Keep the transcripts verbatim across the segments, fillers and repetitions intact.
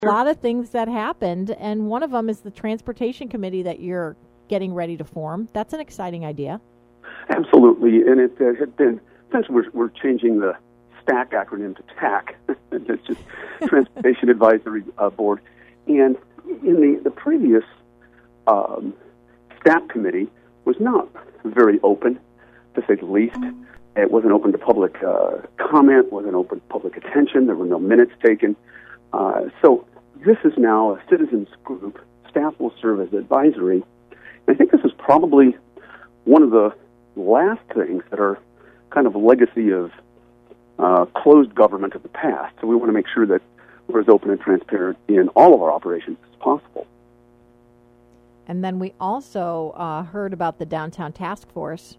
A lot of things that happened, and one of them is the transportation committee that you're getting ready to form. That's an exciting idea. Absolutely, and it uh, had been, essentially we're, we're changing the STAC acronym to TAC. It's just Transportation Advisory uh, Board. And in the, the previous um, staff committee was not very open, to say the least. It wasn't open to public uh, comment, wasn't open to public attention. There were no minutes taken. Uh, so this is now a citizens group. Staff will serve as advisory. I think this is probably one of the last things that are kind of a legacy of uh, closed government of the past. So we want to make sure that we're as open and transparent in all of our operations as possible. And then we also uh, heard about the downtown task force.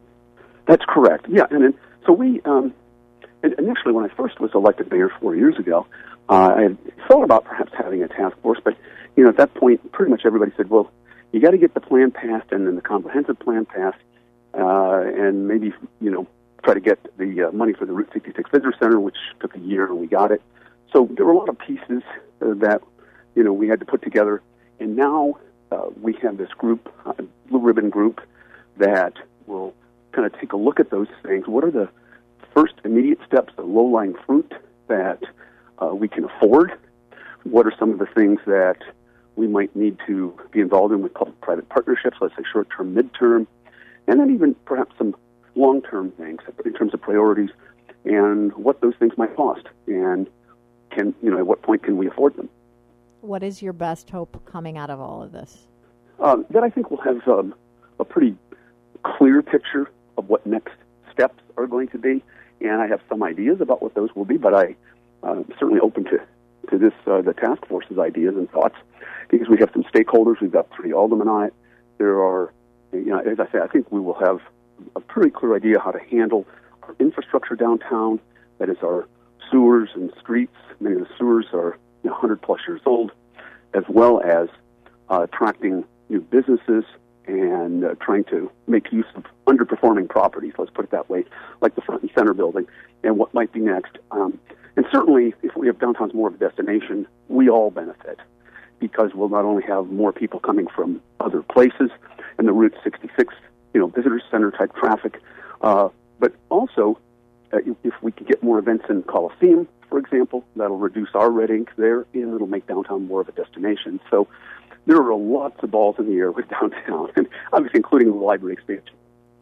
That's correct. Yeah, and then, so we um, initially, when I first was elected mayor four years ago, uh, I had thought about perhaps having a task force, but you know, at that point, pretty much everybody said, "Well, you got to get the plan passed and then the comprehensive plan passed, uh, and maybe you know try to get the uh, money for the Route sixty-six Visitor Center," which took a year, and we got it. So there were a lot of pieces uh, that you know we had to put together, and now uh, we have this group, uh, Blue Ribbon Group, that will kind of take a look at those things. What are the first immediate steps, the low-lying fruit that uh, we can afford? What are some of the things that we might need to be involved in with public-private partnerships, let's say short-term, mid-term, and then even perhaps some long-term things in terms of priorities and what those things might cost, and can you know at what point can we afford them? What is your best hope coming out of all of this? Um, that I think we'll have um, a pretty clear picture of what next steps are going to be, and I have some ideas about what those will be, but I, uh, I'm certainly open to, to this, uh, the task force's ideas and thoughts, because we have some stakeholders. We've got three aldermen on it. There are, you know, as I say, I think we will have a pretty clear idea how to handle our infrastructure downtown, that is our sewers and streets. Many of the sewers are you know, one hundred plus years old, as well as uh, attracting new businesses and uh, trying to make use of underperforming properties, let's put it that way, like the Front and Center building, and what might be next. Um, and certainly, if we have downtowns more of a destination, we all benefit, because we'll not only have more people coming from other places and the Route sixty-six, you know, visitor center type traffic, uh, but also uh, if we can get more events in Coliseum, for example, that'll reduce our red ink there, and it'll make downtown more of a destination. So there are lots of balls in the air with downtown, and obviously including the library expansion.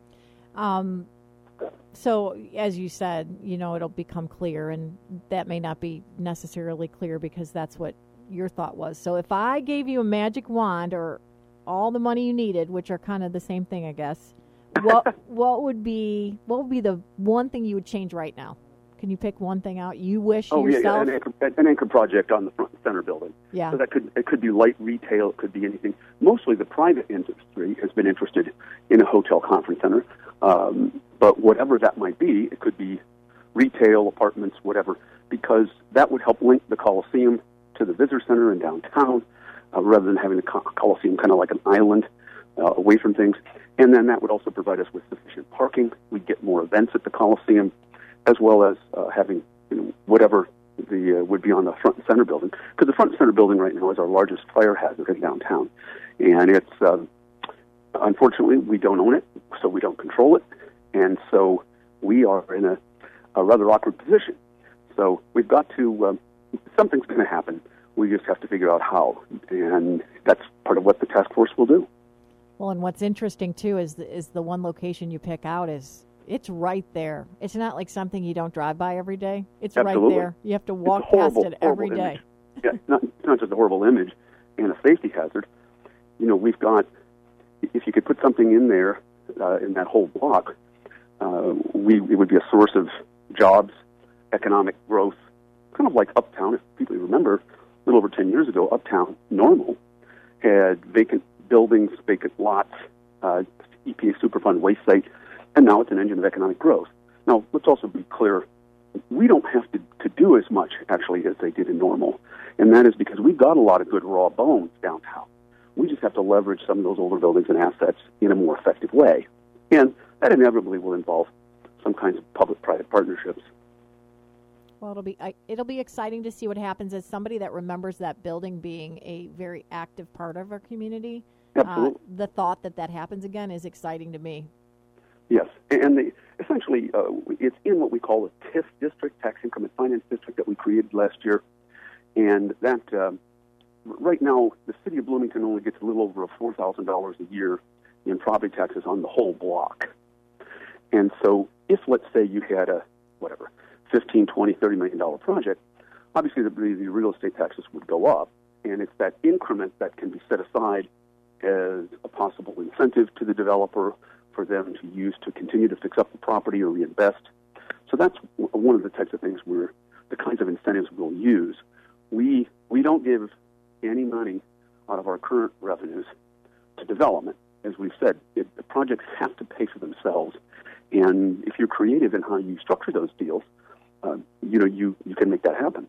Um, so, as you said, you know, it'll become clear, and that may not be necessarily clear because that's what your thought was. So if I gave you a magic wand or all the money you needed, which are kind of the same thing, I guess, what what would be what would be the one thing you would change right now? Can you pick one thing out you wish oh, yourself? Oh, yeah, yeah. An, anchor, an anchor project on the Front and Center building. Yeah. So that could it could be light retail, it could be anything. Mostly the private industry has been interested in a hotel conference center, um, but whatever that might be, it could be retail, apartments, whatever, because that would help link the Coliseum to the visitor center in downtown, uh, rather than having the Coliseum kind of like an island uh, away from things. And then that would also provide us with sufficient parking. We'd get more events at the Coliseum, as well as uh, having you know, whatever the uh, would be on the Front and Center building, because the Front and Center building right now is our largest fire hazard in downtown, and it's um, unfortunately we don't own it, so we don't control it, and so we are in a, a rather awkward position. So we've got to um, something's going to happen. We just have to figure out how, and that's part of what the task force will do. Well, and what's interesting too is the, is the one location you pick out is. It's right there. It's not like something you don't drive by every day. It's Absolutely. Right there. You have to walk horrible, past it every day. Yeah, not, not just a horrible image and a safety hazard. You know, we've got, if you could put something in there, uh, in that whole block, uh, we it would be a source of jobs, economic growth, kind of like Uptown. If people remember, a little over ten years ago, Uptown, Normal, had vacant buildings, vacant lots, uh, E P A Superfund waste site, and now it's an engine of economic growth. Now, let's also be clear, we don't have to, to do as much, actually, as they did in Normal, and that is because we've got a lot of good raw bones downtown. We just have to leverage some of those older buildings and assets in a more effective way, and that inevitably will involve some kinds of public-private partnerships. Well, it'll be I, it'll be exciting to see what happens. As somebody that remembers that building being a very active part of our community, Absolutely. Uh, the thought that that happens again is exciting to me. Yes, and the, essentially uh, it's in what we call the T I F district, Tax Increment Finance District, that we created last year, and that um, right now the city of Bloomington only gets a little over four thousand dollars a year in property taxes on the whole block. And so if, let's say, you had a, whatever, fifteen, twenty, thirty million dollar project, obviously the, the real estate taxes would go up, and it's that increment that can be set aside as a possible incentive to the developer for them to use to continue to fix up the property or reinvest. So that's w- one of the types of things where the kinds of incentives we'll use. We we don't give any money out of our current revenues to development. As we've said, it, the projects have to pay for themselves. And if you're creative in how you structure those deals, uh, you know, you, you can make that happen.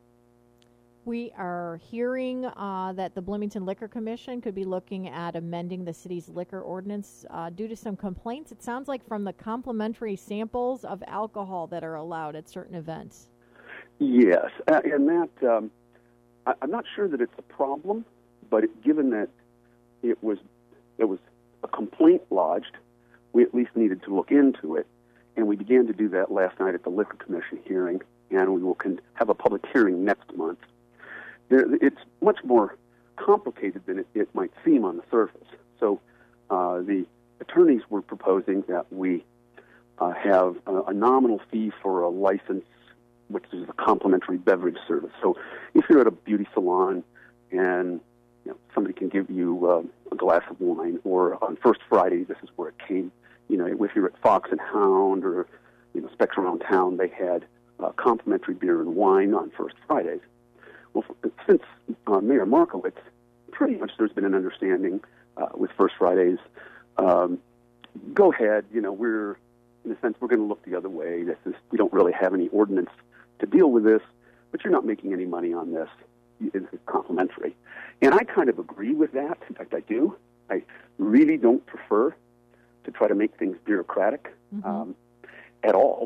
We are hearing uh, that the Bloomington Liquor Commission could be looking at amending the city's liquor ordinance uh, due to some complaints, it sounds like, from the complimentary samples of alcohol that are allowed at certain events. Yes, uh, and that, um, I, I'm not sure that it's a problem, but it, given that it was, it was a complaint lodged, we at least needed to look into it, and we began to do that last night at the Liquor Commission hearing, and we will con- have a public hearing next month. There, it's much more complicated than it, it might seem on the surface. So uh, the attorneys were proposing that we uh, have a, a nominal fee for a license, which is a complimentary beverage service. So if you're at a beauty salon and you know, somebody can give you uh, a glass of wine, or on First Friday, this is where it came, you know, if you're at Fox and Hound or, you know, Specs Around Town, they had uh, complimentary beer and wine on First Fridays. Well, since uh, Mayor Markowitz, pretty much there's been an understanding uh, with First Fridays. Um, go ahead, you know, we're, in a sense, we're going to look the other way. This is, we don't really have any ordinance to deal with this, but you're not making any money on this. It's complimentary. And I kind of agree with that. In fact, I do. I really don't prefer to try to make things bureaucratic mm-hmm. um, at all.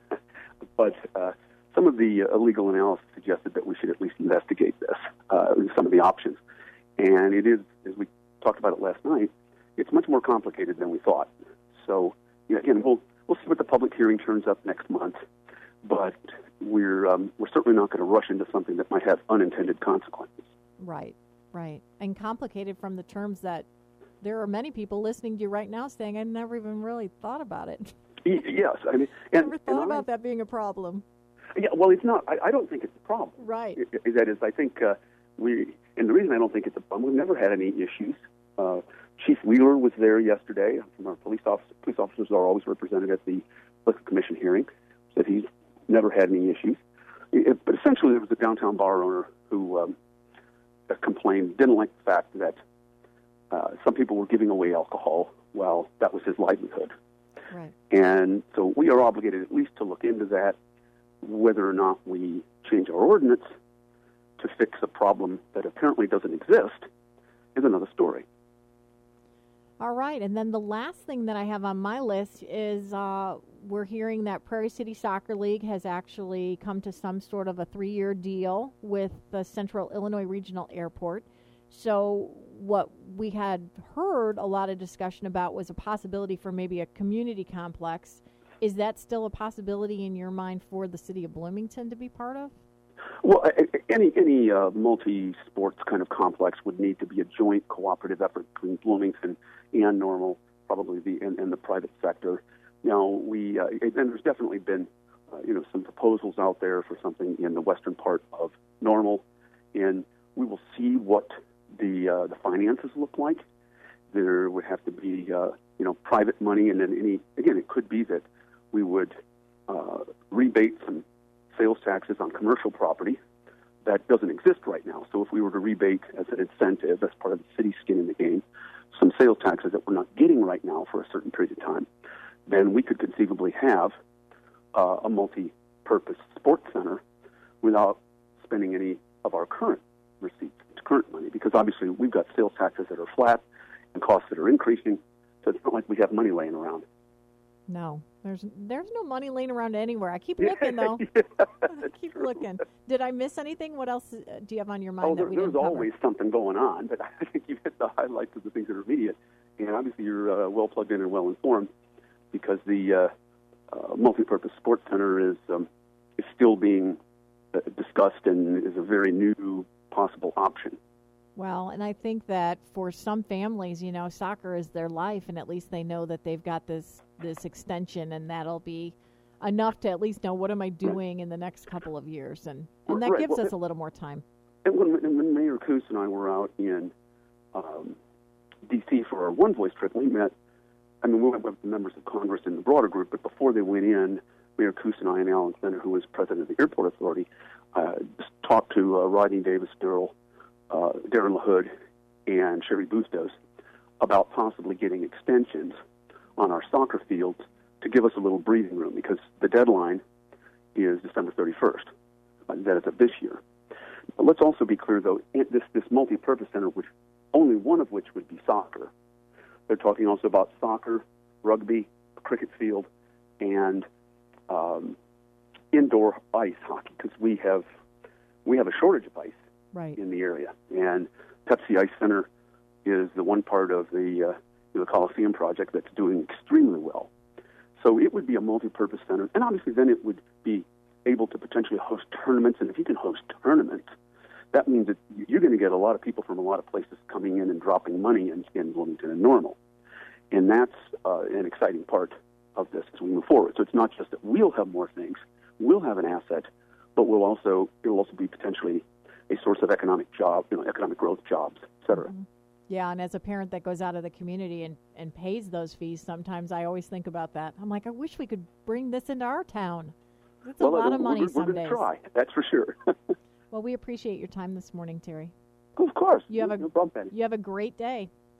But uh, some of the uh, legal analysis suggested that we should at least investigate this, uh, some of the options. And it is, as we talked about it last night, it's much more complicated than we thought. So, you know, again, we'll we'll see what the public hearing turns up next month. But we're um, we're certainly not going to rush into something that might have unintended consequences. Right, right, and complicated from the terms that there are many people listening to you right now saying, "I never even really thought about it." Yes, I mean, and, never thought and about I, that being a problem. Yeah, well, it's not. I, I don't think it's a problem. Right. It, that is, I think uh, we, and the reason I don't think it's a problem, we've never had any issues. Uh, Chief Wheeler was there yesterday. From our police officer, police officers are always represented at the Liquor Commission hearing. Said he's never had any issues. It, but essentially, there was a downtown bar owner who um, complained, didn't like the fact that uh, some people were giving away alcohol. Well, that was his livelihood. Right. And so we are obligated at least to look into that. Whether or not we change our ordinance to fix a problem that apparently doesn't exist is another story. All right, and then the last thing that I have on my list is uh, we're hearing that Prairie City Soccer League has actually come to some sort of a three-year deal with the Central Illinois Regional Airport. So what we had heard a lot of discussion about was a possibility for maybe a community complex. Is that still a possibility in your mind for the city of Bloomington to be part of? Well, any any uh, multi-sports kind of complex would need to be a joint cooperative effort between Bloomington and Normal, probably the and, and the private sector. Now, we uh, and there's definitely been uh, you know some proposals out there for something in the western part of Normal, and we will see what the uh, the finances look like. There would have to be uh, you know private money, and then any again it could be that we would uh, rebate some sales taxes on commercial property that doesn't exist right now. So if we were to rebate as an incentive, as part of the city's skin in the game, some sales taxes that we're not getting right now for a certain period of time, then we could conceivably have uh, a multi-purpose sports center without spending any of our current receipts, current money, because obviously we've got sales taxes that are flat and costs that are increasing, so it's not like we have money laying around. No, There's there's no money laying around anywhere. I keep looking, though. Yeah. I keep looking. Did I miss anything? What else uh, do you have on your mind Oh, that there, we there's didn't cover? always something going on, but I think you hit the highlights of the things that are immediate. And obviously you're uh, well plugged in and well informed because the uh, uh, multi-purpose sports center is um, is still being uh, discussed and is a very new possible option. Well, and I think that for some families, you know, soccer is their life, and at least they know that they've got this this extension, and that'll be enough to at least know what am I doing in the next couple of years, and, and that Right. gives Well, us a little more time. And when, when Mayor Coos and I were out in um, D C for our One Voice trip, we met, I mean, we went with the members of Congress in the broader group, but before they went in, Mayor Coos and I and Alan Center, who was president of the Airport Authority, uh, just talked to uh, Rodney Davis, Daryl, uh, Darren LaHood, and Sherry Bustos about possibly getting extensions on our soccer fields to give us a little breathing room because the deadline is December thirty-first. Uh, that is of this year. But let's also be clear, though, it, this, this multi-purpose center, which only one of which would be soccer. They're talking also about soccer, rugby, a cricket field, and um, indoor ice hockey because we have we have a shortage of ice Right. in the area. And Pepsi Ice Center is the one part of the uh, the Coliseum project that's doing extremely well. So it would be a multi-purpose center, and obviously then it would be able to potentially host tournaments. And if you can host tournaments, that means that you're going to get a lot of people from a lot of places coming in and dropping money in, in Bloomington and Normal. And that's uh, an exciting part of this as we move forward. So it's not just that we'll have more things, we'll have an asset, but we'll also it'll also be potentially a source of economic job, you know, economic growth, jobs, et cetera. Mm-hmm. Yeah, and as a parent that goes out of the community and, and pays those fees, sometimes I always think about that. I'm like, I wish we could bring this into our town. It's well, a lot of money we're, some we're days. We're going to try, that's for sure. Well, we appreciate your time this morning, Terry. Of course. You have a no problem, Penny. You have a great day.